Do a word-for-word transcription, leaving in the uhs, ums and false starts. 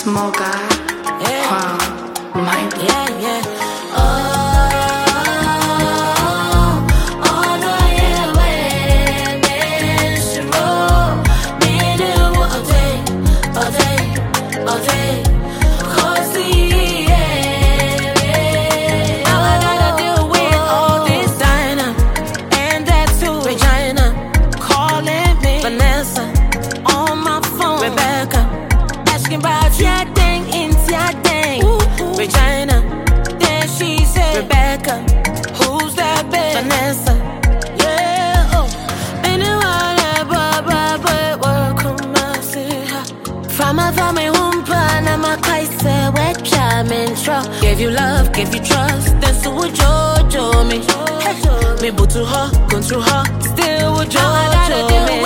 Small guy. Yeah. Wow. Mind blowing. Yeah, yeah. Oh. About your thing, into your thing. Regina, then she said, Rebecca, who's that bitch? Vanessa, yeah, oh. Anyone, but, but, welcome, I say hi. From my family, Humpa, na my kaise, wet jam intro. Gave you love, gave you trust, then so would Jojo me. Hey, me butu her, control her, still would Jojo me.